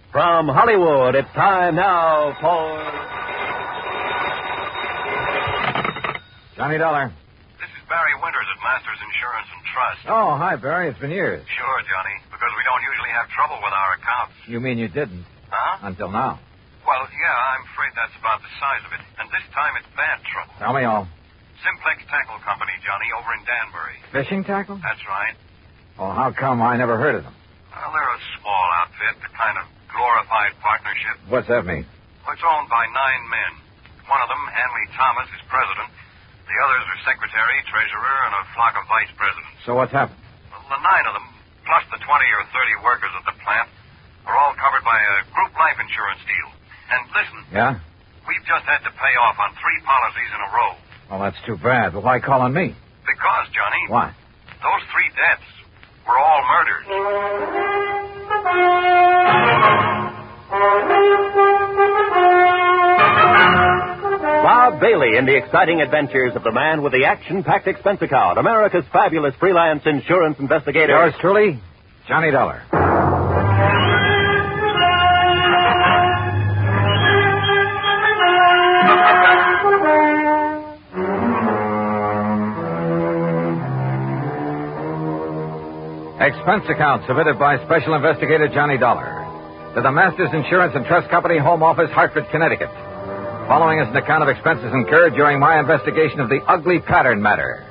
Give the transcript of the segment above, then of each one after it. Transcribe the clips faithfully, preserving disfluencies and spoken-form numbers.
From Hollywood, it's time now for... Johnny Dollar. This is Barry Winters at Masters Insurance and Trust. Oh, hi, Barry. It's been years. Sure, Johnny, because we don't usually have trouble with our accounts. You mean you didn't? Huh? Until now. Well, yeah, I'm afraid that's about the size of it. And this time it's bad trouble. Tell me all. Simplex Tackle Company, Johnny, over in Danbury. Fishing tackle? That's right. Well, how come I never heard of them? Well, they're a small outfit, a kind of glorified partnership. What's that mean? Well, it's owned by nine men. One of them, Hanley Thomas, is president. The others are secretary, treasurer, and a flock of vice presidents. So what's happened? Well, the nine of them, plus the twenty or thirty workers at the plant, are all covered by a group life insurance deal. And listen. Yeah? We've just had to pay off on three policies in a row. Well, that's too bad. But why call on me? Because, Johnny. Why? Those three deaths were all murders. Bob Bailey in the exciting adventures of the man with the action-packed expense account, America's fabulous freelance insurance investigator. Yours truly, Johnny Dollar. Expense account submitted by Special Investigator Johnny Dollar to the Masters Insurance and Trust Company, Home Office, Hartford, Connecticut. Following is an account of expenses incurred during my investigation of the ugly pattern matter.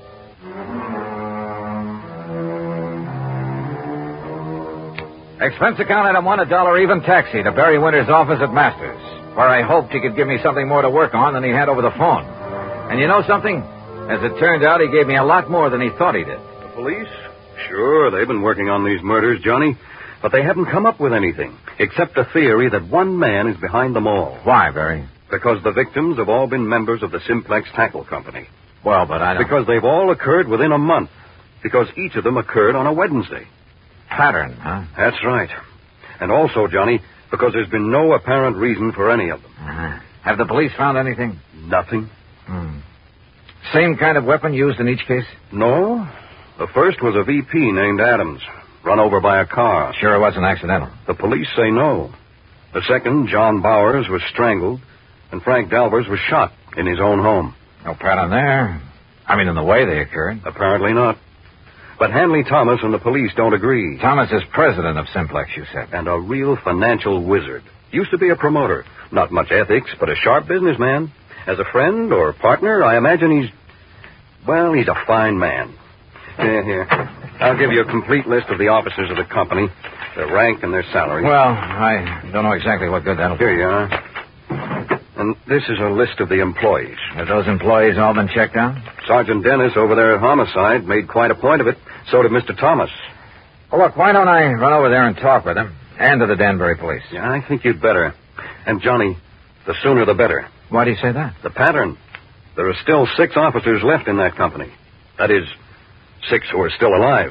Expense account item one, a dollar even taxi to Barry Winters' office at Masters, where I hoped he could give me something more to work on than he had over the phone. And you know something? As it turned out, he gave me a lot more than he thought he did. The police? Sure, they've been working on these murders, Johnny. But they haven't come up with anything, except a theory that one man is behind them all. Why, Barry? Because the victims have all been members of the Simplex Tackle Company. Well, but I don't... Because they've all occurred within a month. Because each of them occurred on a Wednesday. Pattern, huh? That's right. And also, Johnny, because there's been no apparent reason for any of them. Uh-huh. Have the police found anything? Nothing. Hmm. Same kind of weapon used in each case? No. The first was a V P named Adams, run over by a car. Sure it wasn't accidental? The police say no. The second, John Bowers, was strangled, and Frank Dalvers was shot in his own home. No pattern there. I mean, in the way they occurred. Apparently not. But Hanley Thomas and the police don't agree. Thomas is president of Simplex, you said. And a real financial wizard. Used to be a promoter. Not much ethics, but a sharp businessman. As a friend or partner, I imagine he's... Well, he's a fine man. Here, here. I'll give you a complete list of the officers of the company, their rank and their salary. Well, I don't know exactly what good that'll do. Here you are. And this is a list of the employees. Have those employees all been checked out? Sergeant Dennis over there at Homicide made quite a point of it. So did Mister Thomas. Well, look, why don't I run over there and talk with him? And to the Danbury police. Yeah, I think you'd better. And, Johnny, the sooner the better. Why do you say that? The pattern. There are still six officers left in that company. That is, six who are still alive.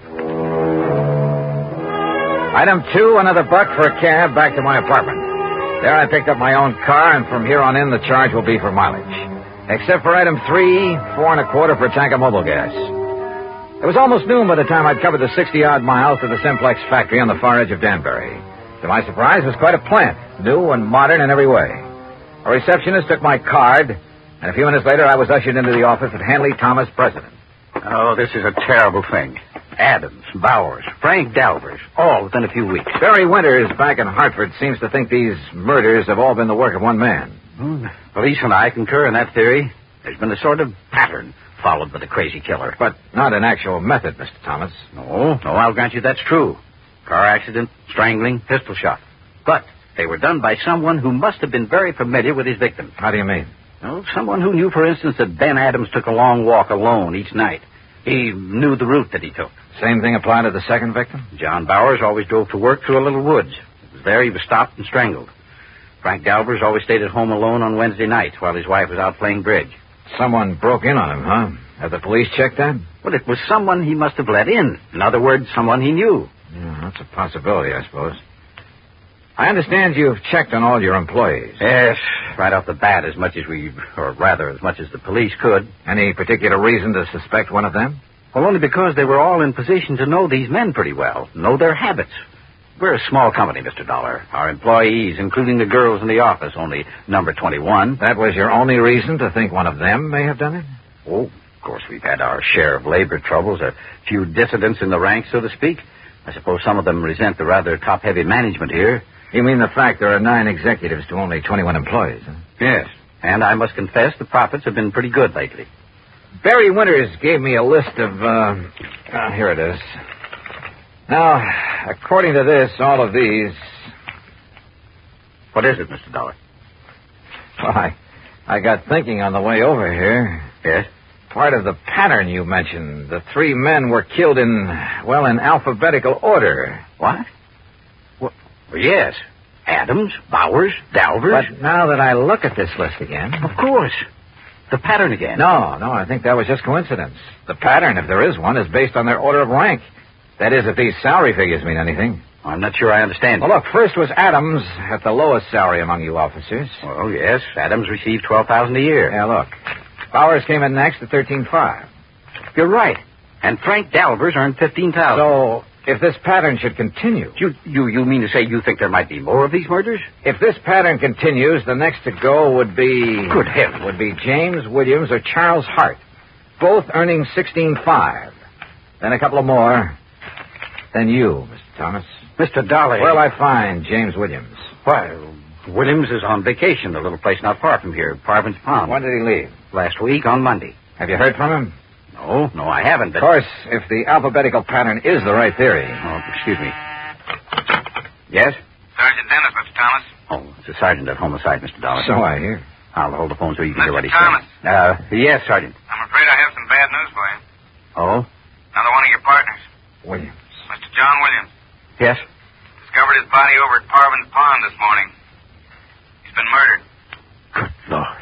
Item two, another buck for a cab back to my apartment. There I picked up my own car, and from here on in, the charge will be for mileage. Except for item three, four and a quarter for a tank of mobile gas. It was almost noon by the time I'd covered the sixty-odd miles to the Simplex factory on the far edge of Danbury. To my surprise, it was quite a plant, new and modern in every way. A receptionist took my card, and a few minutes later, I was ushered into the office of Hanley Thomas, president. Oh, this is a terrible thing. Adams, Bowers, Frank Dalvers, all within a few weeks. Barry Winters back in Hartford seems to think these murders have all been the work of one man. Hmm. Police and I concur in that theory. There's been a sort of pattern followed by the crazy killer. But not an actual method, Mister Thomas. No, no, I'll grant you that's true. Car accident, strangling, pistol shot. But they were done by someone who must have been very familiar with his victims. How do you mean? Well, someone who knew, for instance, that Ben Adams took a long walk alone each night. He knew the route that he took. Same thing applied to the second victim? John Bowers always drove to work through a little woods. It was there he was stopped and strangled. Frank Dalvers always stayed at home alone on Wednesday nights while his wife was out playing bridge. Someone broke in on him, huh? Have the police checked that? Well, it was someone he must have let in. In other words, someone he knew. Yeah, that's a possibility, I suppose. I understand you've checked on all your employees. Yes, right off the bat, as much as we, or rather, as much as the police could. Any particular reason to suspect one of them? Well, only because they were all in position to know these men pretty well, know their habits. We're a small company, Mister Dollar. Our employees, including the girls in the office, only number twenty-one. That was your only reason to think one of them may have done it? Oh, of course, we've had our share of labor troubles, a few dissidents in the ranks, so to speak. I suppose some of them resent the rather top-heavy management here. You mean the fact there are nine executives to only twenty-one employees, huh? Yes, and I must confess the profits have been pretty good lately. Barry Winters gave me a list of, uh, uh, here it is. Now, according to this, all of these... What is it, Mister Dollar? Well, I, I got thinking on the way over here. Yes? Part of the pattern you mentioned. The three men were killed in, well, in alphabetical order. What? Well, yes. Adams, Bowers, Dalvers. But now that I look at this list again... Of course. The pattern again. No, no, I think that was just coincidence. The pattern, if there is one, is based on their order of rank. That is, if these salary figures mean anything. I'm not sure I understand. Well, look, first was Adams at the lowest salary among you officers. Oh, yes. Adams received twelve thousand dollars a year. Yeah, look. Bowers came in next at thirteen five. You're right. And Frank Dalvers earned fifteen thousand dollars. So, if this pattern should continue... You, you, you mean to say you think there might be more of these murders? If this pattern continues, the next to go would be... Good heavens. Would be James Williams or Charles Hart, both earning sixteen five. Then a couple of more. Then you, Mister Thomas. Mister Dollar. Where'll I find James Williams? Why, Williams is on vacation, a little place not far from here, Parvin's Pond. When did he leave? Last week, on Monday. Have you heard from him? No, no, I haven't. But... Of course, if the alphabetical pattern is the right theory. Oh, excuse me. Yes? Sergeant Dennis, Mister Thomas. Oh, it's the sergeant at homicide, Mister Dollar. So I hear. I'll hold the phone so you can hear what he's Mister Thomas. saying. Uh, yes, Sergeant. I'm afraid I have some bad news for you. Oh? Another one of your partners, Williams. Mister John Williams, Yes? discovered his body over at Parvin's Pond this morning. He's been murdered. Good Lord.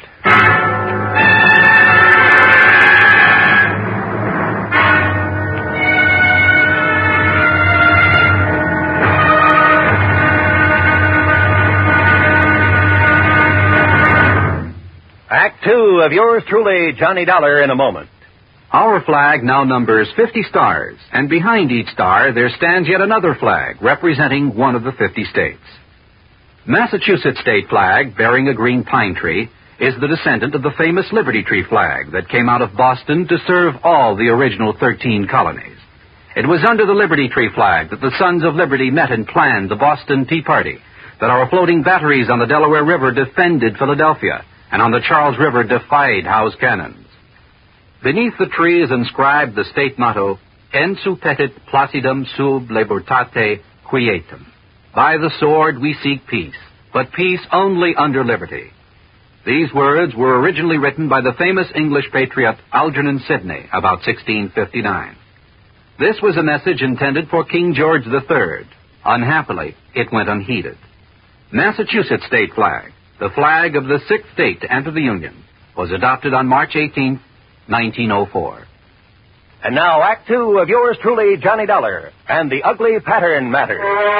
Act two of yours truly, Johnny Dollar, in a moment. Our flag now numbers fifty stars, and behind each star there stands yet another flag representing one of the fifty states. Massachusetts state flag, bearing a green pine tree, is the descendant of the famous Liberty Tree flag that came out of Boston to serve all the original thirteen colonies. It was under the Liberty Tree flag that the Sons of Liberty met and planned the Boston Tea Party, that our floating batteries on the Delaware River defended Philadelphia, and on the Charles River defied Howe's cannons. Beneath the tree is inscribed the state motto, Ensu petit placidum sub libertate quietum. By the sword we seek peace, but peace only under liberty. These words were originally written by the famous English patriot Algernon Sidney about sixteen fifty-nine. This was a message intended for King George the Third. Unhappily, it went unheeded. Massachusetts state flag, the flag of the sixth state to enter the Union, was adopted on March eighteenth, nineteen oh four. And now, Act Two of yours truly, Johnny Dollar, and the ugly pattern matter.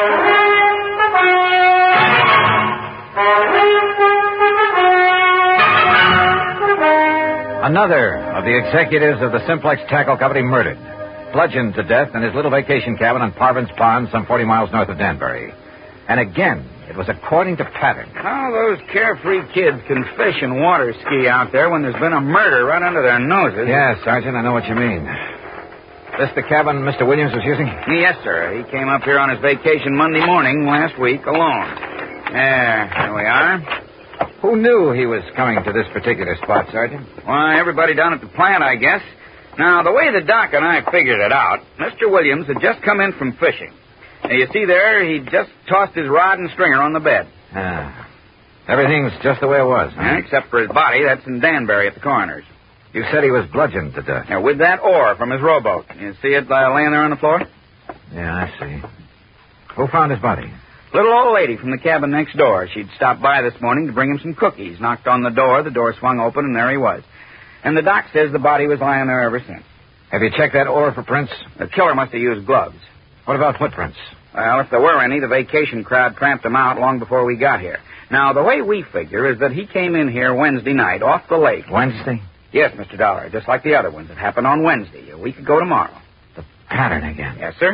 Another of the executives of the Simplex Tackle Company murdered, bludgeoned to death in his little vacation cabin on Parvin's Pond, some forty miles north of Danbury. And again, it was according to pattern. How those carefree kids can fish and water ski out there when there's been a murder right under their noses. Yes, Sergeant, I know what you mean. This the cabin Mister Williams was using? Yes, sir. He came up here on his vacation Monday morning last week alone. There, there we are. Who knew he was coming to this particular spot, Sergeant? Why, everybody down at the plant, I guess. Now, the way the doc and I figured it out, Mister Williams had just come in from fishing. Now, you see there, he just tossed his rod and stringer on the bed. Ah. Everything's just the way it was, huh? Yeah, except for his body. That's in Danbury at the coroner's. You said he was bludgeoned to death. Now, with that oar from his rowboat. You see it uh, laying there on the floor? Yeah, I see. Who found his body? Little old lady from the cabin next door. She'd stopped by this morning to bring him some cookies. Knocked on the door, the door swung open, and there he was. And the doc says the body was lying there ever since. Have you checked that oar for prints? The killer must have used gloves. What about footprints? Well, if there were any, the vacation crowd tramped them out long before we got here. Now, the way we figure is that he came in here Wednesday night off the lake. Wednesday? Yes, Mister Dollar, just like the other ones. It happened on Wednesday, a week ago tomorrow. The pattern again. Yes, sir.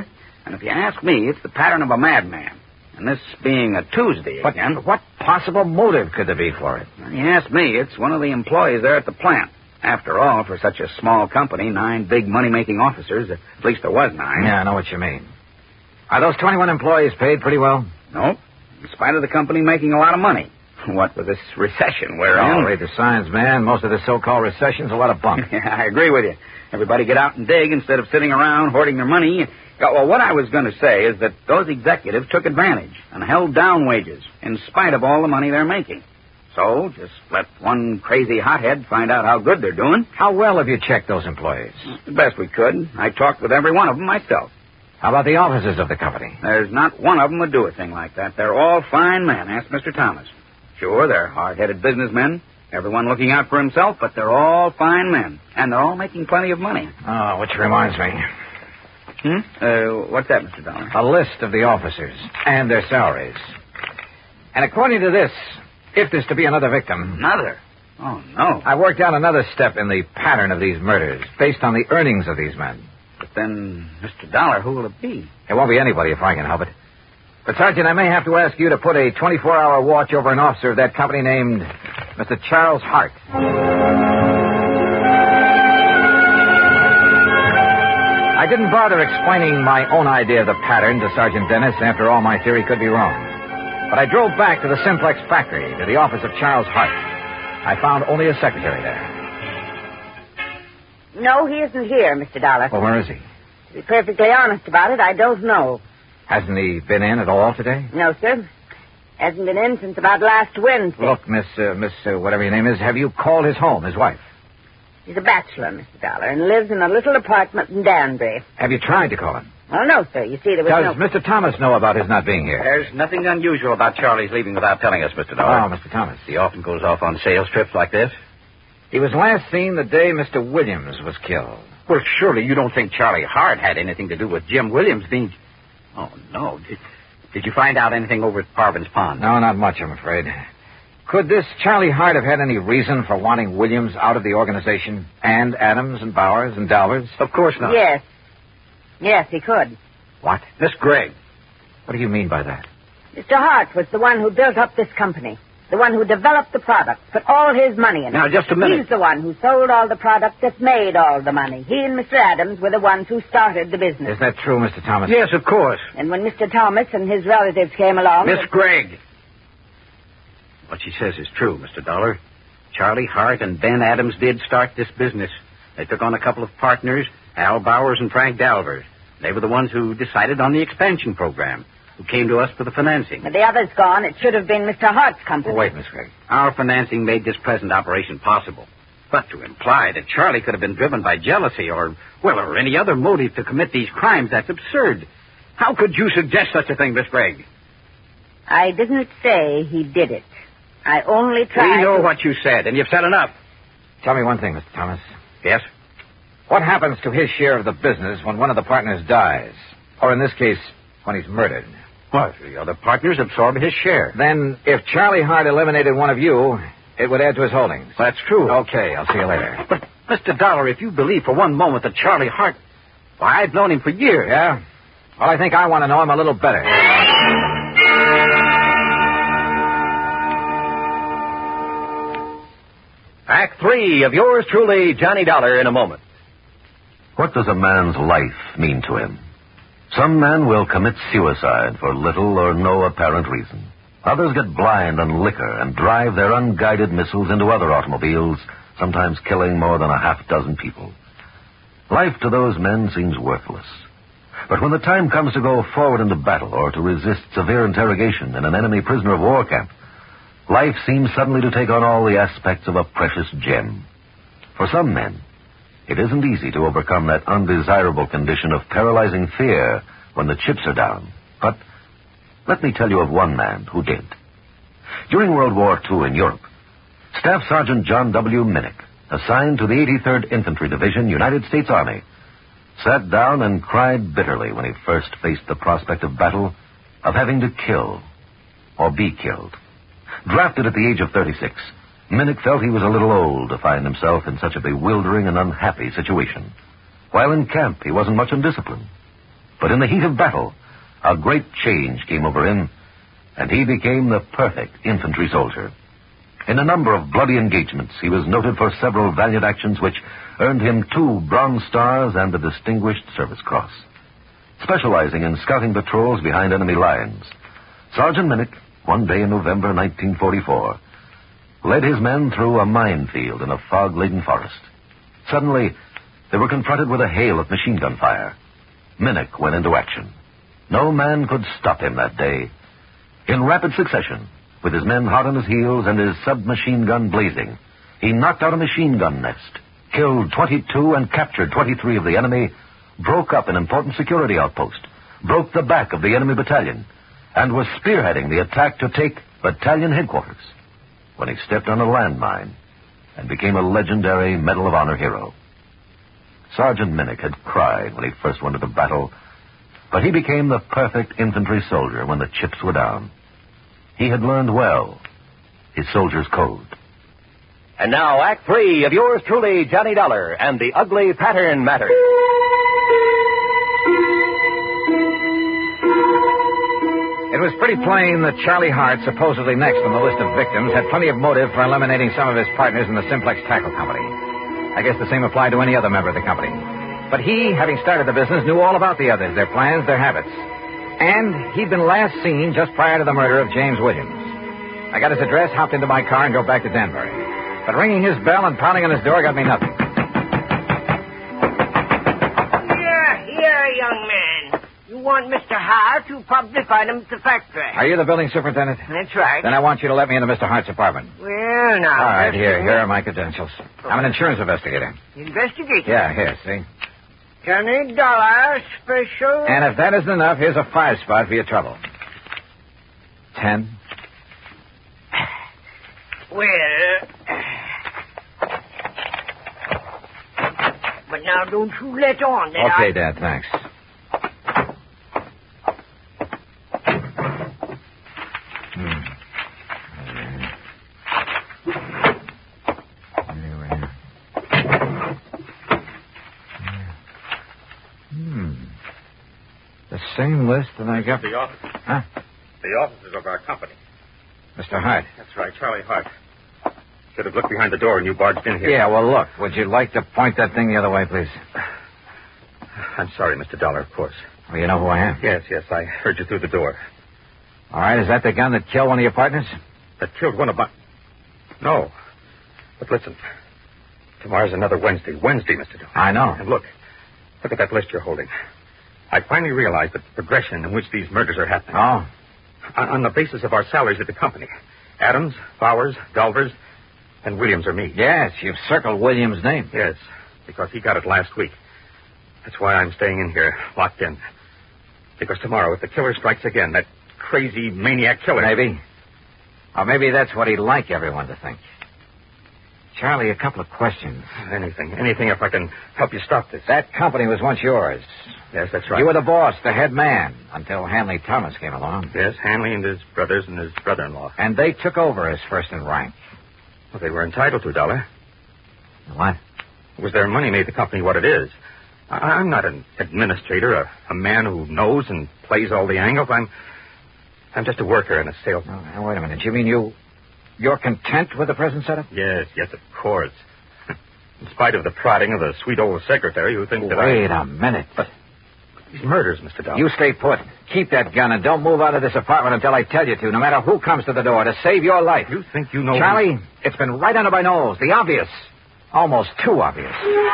And if you ask me, it's the pattern of a madman. And this being a Tuesday But again... what possible motive could there be for it? When you ask me, it's one of the employees there at the plant. After all, for such a small company, nine big money-making officers, at least there was nine. Yeah, I know what you mean. Are those twenty-one employees paid pretty well? No, in spite of the company making a lot of money. What with this recession we're Oh, in. read the signs, man. Most of the so-called recession's a lot of bunk. Yeah, I agree with you. Everybody get out and dig instead of sitting around hoarding their money. Yeah, well, what I was going to say is that those executives took advantage and held down wages in spite of all the money they're making. So, just let one crazy hothead find out how good they're doing. How well have you checked those employees? The best we could. I talked with every one of them myself. How about the officers of the company? There's not one of them would do a thing like that. They're all fine men. Ask Mister Thomas. Sure, they're hard-headed businessmen, everyone looking out for himself, but they're all fine men, and they're all making plenty of money. Oh, which reminds me. Hmm? Uh, what's that, Mister Dollar? A list of the officers and their salaries. And according to this, if there's to be another victim... Another? Oh, no. I worked out another step in the pattern of these murders, based on the earnings of these men. But then, Mister Dollar, who will it be? It won't be anybody if I can help it. But, Sergeant, I may have to ask you to put a twenty-four hour watch over an officer of that company named Mister Charles Hart. I didn't bother explaining my own idea of the pattern to Sergeant Dennis. After all, my theory could be wrong. But I drove back to the Simplex factory, to the office of Charles Hart. I found only a secretary there. No, he isn't here, Mister Dollar. Well, where is he? To be perfectly honest about it, I don't know. Hasn't he been in at all today? No, sir. Hasn't been in since about last Wednesday. Look, Miss, uh, Miss, uh, whatever your name is, have you called his home, his wife? He's a bachelor, Mister Dollar, and lives in a little apartment in Danbury. Have you tried to call him? Well, no, sir. You see, there was Does no... Mister Thomas know about his not being here? There's nothing unusual about Charlie's leaving without telling us, Mister Dollar. Oh, Mister Thomas. He often goes off on sales trips like this. He was last seen the day Mister Williams was killed. Well, surely you don't think Charlie Hart had anything to do with Jim Williams being... Oh, no. Did, did you find out anything over at Parvin's Pond? No, not much, I'm afraid. Could this Charlie Hart have had any reason for wanting Williams out of the organization? And Adams and Bowers and Dalvers? Of course not. Yes. Yes, he could. What? Miss Gregg. What do you mean by that? Mister Hart was the one who built up this company. The one who developed the product, put all his money in it. Now, just a minute. He's the one who sold all the product that made all the money. He and Mister Adams were the ones who started the business. Is that true, Mister Thomas? Yes, of course. And when Mister Thomas and his relatives came along... Miss Gregg. What she says is true, Mister Dollar. Charlie Hart and Ben Adams did start this business. They took on a couple of partners, Al Bowers and Frank Dalvers. They were the ones who decided on the expansion program, who came to us for the financing. With the others gone, it should have been Mister Hart's company. Oh, wait, Miss Gregg. Our financing made this present operation possible. But to imply that Charlie could have been driven by jealousy or, well, or any other motive to commit these crimes, that's absurd. How could you suggest such a thing, Miss Gregg? I didn't say he did it. I only tried... We know to... what you said, and you've said enough. Tell me one thing, Mister Thomas. Yes? What happens to his share of the business when one of the partners dies? Or in this case, when he's murdered? What? The other partners absorb his share. Then, if Charlie Hart eliminated one of you, it would add to his holdings. That's true. Okay, I'll see you later. But, Mister Dollar, if you believe for one moment that Charlie Hart... Why, I've known him for years. Yeah? Well, I think I want to know him a little better. Act three of yours truly, Johnny Dollar, in a moment. What does a man's life mean to him? Some men will commit suicide for little or no apparent reason. Others get blind on liquor and drive their unguided missiles into other automobiles, sometimes killing more than a half dozen people. Life to those men seems worthless. But when the time comes to go forward into battle or to resist severe interrogation in an enemy prisoner of war camp, life seems suddenly to take on all the aspects of a precious gem. For some men, it isn't easy to overcome that undesirable condition of paralyzing fear when the chips are down. But let me tell you of one man who did. During World War Two in Europe, Staff Sergeant John W. Minnick, assigned to the eighty-third Infantry Division, United States Army, sat down and cried bitterly when he first faced the prospect of battle, of having to kill or be killed. Drafted at the age of thirty-six, Minnick felt he was a little old to find himself in such a bewildering and unhappy situation. While in camp, he wasn't much in discipline. But in the heat of battle, a great change came over him, and he became the perfect infantry soldier. In a number of bloody engagements, he was noted for several valiant actions which earned him two Bronze Stars and the Distinguished Service Cross. Specializing in scouting patrols behind enemy lines, Sergeant Minnick, one day in November nineteen forty-four, led his men through a minefield in a fog-laden forest. Suddenly, they were confronted with a hail of machine gun fire. Minnick went into action. No man could stop him that day. In rapid succession, with his men hot on his heels and his submachine gun blazing, he knocked out a machine gun nest, killed twenty-two and captured twenty-three of the enemy, broke up an important security outpost, broke the back of the enemy battalion, and was spearheading the attack to take battalion headquarters when he stepped on a landmine and became a legendary Medal of Honor hero. Sergeant Minnick had cried when he first went to the battle, but he became the perfect infantry soldier when the chips were down. He had learned well his soldier's code. And now, Act Three of yours truly, Johnny Dollar, and the Ugly Pattern Matter. It was pretty plain that Charlie Hart, supposedly next on the list of victims, had plenty of motive for eliminating some of his partners in the Simplex Tackle Company. I guess the same applied to any other member of the company. But he, having started the business, knew all about the others, their plans, their habits. And he'd been last seen just prior to the murder of James Williams. I got his address, hopped into my car, and drove back to Danbury. But ringing his bell and pounding on his door got me nothing. Here, here, young man. You want Mister Hart? You probably find him at the factory. Are you the building superintendent? That's right. Then I want you to let me into Mister Hart's apartment. Well, now... All right, here. Here are my credentials. I'm an insurance investigator. Investigator? Yeah, here, see? Johnny Dollar, special... And if that isn't enough, here's a five spot for your trouble. Ten. Well... But now don't you let on that Okay, I... Dad, thanks. Hmm. Hmm. The same list that I got... The office. Huh? The offices of our company. Mister Hart. That's right, Charlie Hart. Should have looked behind the door when you barged in here. Yeah, well, look. Would you like to point that thing the other way, please? I'm sorry, Mister Dollar, of course. Well, you know who I am? Yes, yes, I heard you through the door. All right, is that the gun that killed one of your partners? That killed one of my... No. But listen. Tomorrow's another Wednesday. Wednesday, Mister Dollar. I know. And look. Look at that list you're holding. I finally realized the progression in which these murders are happening. Oh? On, on the basis of our salaries at the company. Adams, Bowers, Dulvers, and Williams are me. Yes, you've circled Williams' name. Yes, because he got it last week. That's why I'm staying in here, locked in. Because tomorrow, if the killer strikes again, that crazy maniac killer... Maybe. Or maybe that's what he'd like everyone to think. Charlie, a couple of questions. Anything, anything if I can help you stop this. That company was once yours. Yes, that's right. You were the boss, the head man, until Hanley Thomas came along. Yes, Hanley and his brothers and his brother-in-law. And they took over as first in rank. Well, they were entitled to, Dollar. What? It was their money made the company what it is. I- I'm not an administrator, a, a man who knows and plays all the angles. I'm I'm just a worker and a salesman. Oh, now, wait a minute. You mean you... You're content with the present setup? Yes, yes, of course. In spite of the prodding of the sweet old secretary who thinks that I... Wait a minute. But these murders, Mister Dollar. You stay put. Keep that gun and don't move out of this apartment until I tell you to, no matter who comes to the door, to save your life. You think you know... Charlie, who... it's been right under my nose. The obvious. Almost too obvious.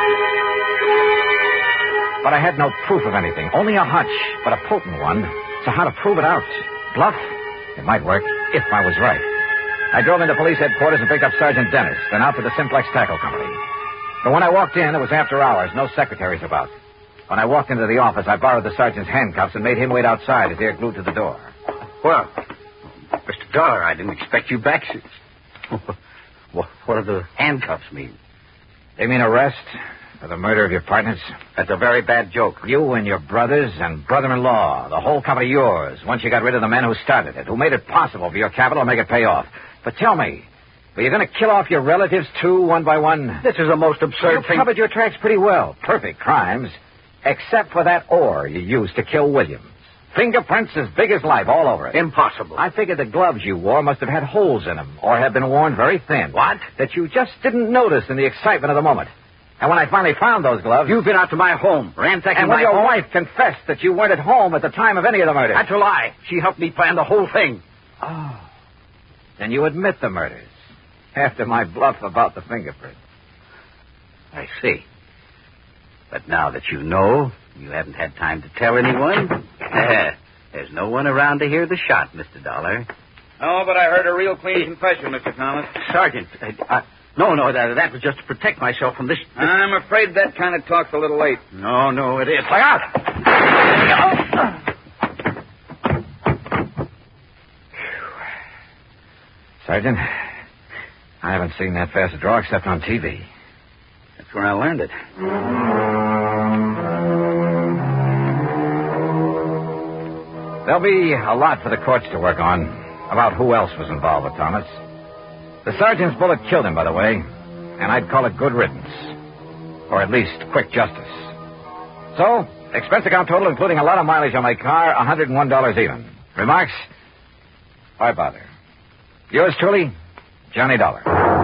But I had no proof of anything. Only a hunch, but a potent one. So how to prove it out? Bluff? It might work, if I was right. I drove into police headquarters and picked up Sergeant Dennis, then out to the Simplex Tackle Company. But when I walked in, it was after hours, no secretaries about. When I walked into the office, I borrowed the sergeant's handcuffs and made him wait outside, his ear glued to the door. Well, Mister Dollar, I didn't expect you back since... What do the handcuffs mean? They mean arrest for the murder of your partners. That's a very bad joke. You and your brothers and brother-in-law, the whole company yours, once you got rid of the men who started it, who made it possible for your capital to make it pay off. But tell me, were you going to kill off your relatives, too, one by one? This is a most absurd you thing. You covered your tracks pretty well. Perfect crimes. except for that ore you used to kill Williams. Fingerprints as big as life all over it. Impossible. I figured the gloves you wore must have had holes in them, or have been worn very thin. What? That you just didn't notice in the excitement of the moment. And when I finally found those gloves... You've been out to my home, ransacking And when my your home. wife confessed that you weren't at home at the time of any of the murders. That's a lie. She helped me plan the whole thing. Oh. Then you admit the murders. After my bluff about the fingerprints. I see. But now that you know, you haven't had time to tell anyone. There's no one around to hear the shot, Mister Dollar. Oh, but I heard a real clean confession, Mister Thomas. Sergeant, uh, uh, no, no, that, that was just to protect myself from this... this... I'm afraid that kind of talk's a little late. No, no, it is. Look out! Sergeant, I haven't seen that fast draw except on T V. That's where I learned it. There'll be a lot for the courts to work on about who else was involved with Thomas. The sergeant's bullet killed him, by the way, and I'd call it good riddance. Or at least quick justice. So, expense account total, including a lot of mileage on my car, one hundred one dollars even. Remarks? Why bother? Yours truly, Johnny Dollar.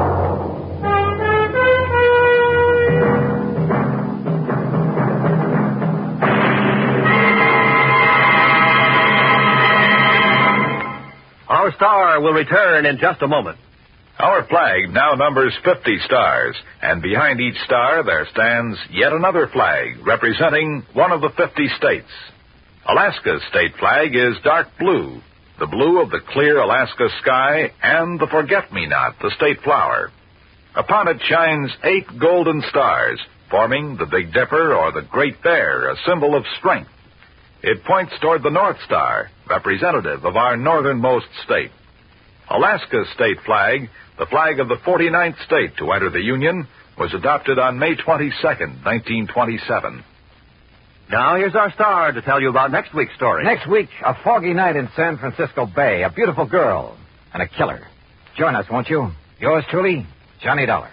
Our star will return in just a moment. Our flag now numbers fifty stars, and behind each star there stands yet another flag representing one of the fifty states. Alaska's state flag is dark blue, the blue of the clear Alaska sky and the forget-me-not, the state flower. Upon it shines eight golden stars, forming the Big Dipper or the Great Bear, a symbol of strength. It points toward the North Star, representative of our northernmost state. Alaska's state flag, the flag of the forty-ninth state to enter the Union, was adopted on May twenty-second, nineteen twenty-seven. Now here's our star to tell you about next week's story. Next week, a foggy night in San Francisco Bay, a beautiful girl, and a killer. Join us, won't you? Yours truly, Johnny Dollar.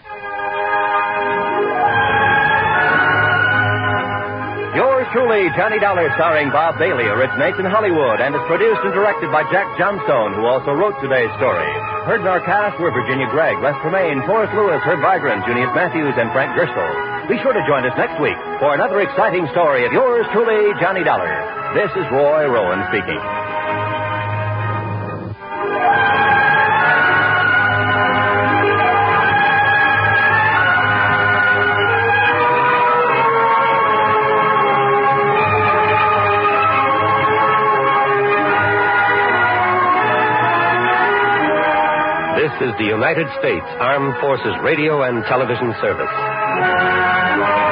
Yours truly, Johnny Dollar, starring Bob Bailey, originates in Hollywood and is produced and directed by Jack Johnstone, who also wrote today's story. Heard in our cast were Virginia Gregg, Les Tremaine, Forrest Lewis, Herb Vigran, Junius Matthews, and Frank Gerstle. Be sure to join us next week for another exciting story of yours truly, Johnny Dollar. This is Roy Rowan speaking. This is the United States Armed Forces Radio and Television Service.